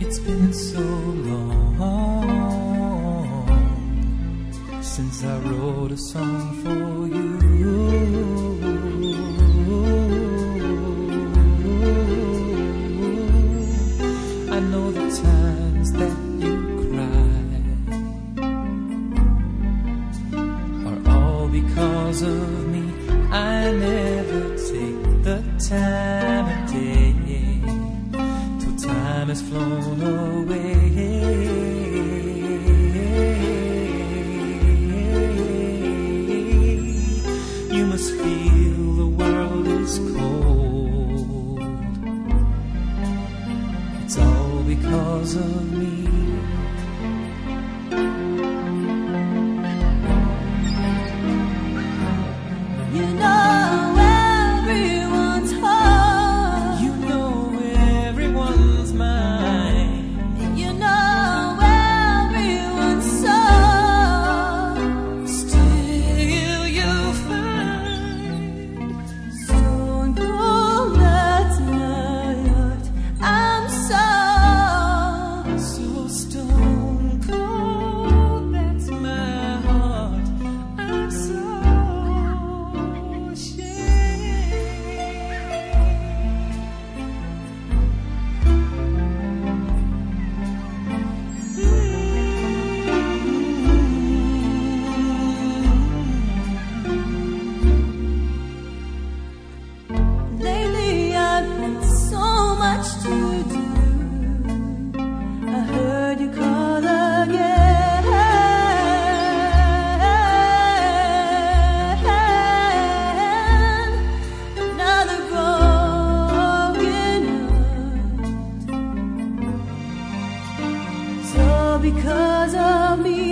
It's been so long since I wrote a song for you. I know the times that you cry are all because of me. I never take the time of day till time has flown away. You must feel the world is cold. It's all because of me. You know everyone's heart. You know everyone's mind. You know everyone's soul. Still you find Stone cold, that's my heart. I'm so stone cold. That's my heart. I'm so lately I've had so much to do. I heard you call again. Another broken heart. It's all because of me.